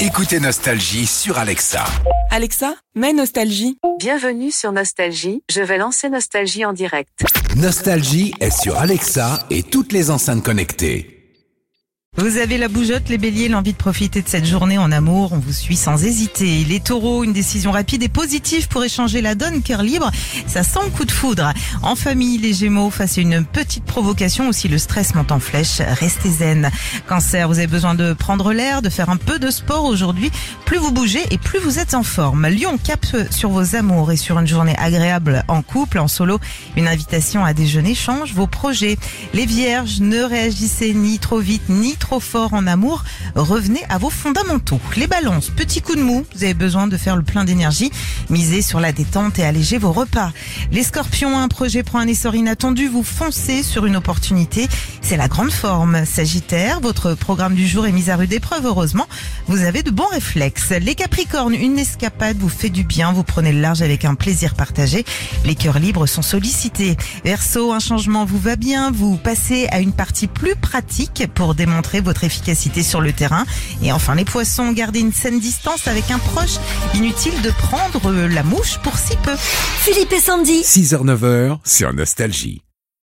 Écoutez Nostalgie sur Alexa. Alexa, mets Nostalgie. Bienvenue sur Nostalgie, je vais lancer Nostalgie en direct. Nostalgie est sur Alexa et toutes les enceintes connectées. Vous avez la bougeotte, les béliers, l'envie de profiter de cette journée en amour, on vous suit sans hésiter. Les taureaux, une décision rapide et positive pour échanger la donne, cœur libre, ça sent le coup de foudre. En famille, les gémeaux, face à une petite provocation, aussi le stress monte en flèche, restez zen. Cancer, vous avez besoin de prendre l'air, de faire un peu de sport aujourd'hui. Plus vous bougez et plus vous êtes en forme. Lion, cap sur vos amours et sur une journée agréable en couple, en solo. Une invitation à déjeuner change vos projets. Les vierges, ne réagissez ni trop vite, ni trop fort en amour, revenez à vos fondamentaux. Les balances, petit coup de mou, vous avez besoin de faire le plein d'énergie, misez sur la détente et allégez vos repas. Les scorpions, un projet prend un essor inattendu, vous foncez sur une opportunité, c'est la grande forme. Sagittaire, votre programme du jour est mis à rude épreuve, heureusement, vous avez de bons réflexes. Les capricornes, une escapade vous fait du bien, vous prenez le large avec un plaisir partagé, les cœurs libres sont sollicités. Verseau, un changement vous va bien, vous passez à une partie plus pratique pour démontrer votre efficacité sur le terrain. Et enfin les poissons, gardez une saine distance avec un proche. Inutile de prendre la mouche pour si peu. Philippe et Sandy. 6h-9h sur Nostalgie.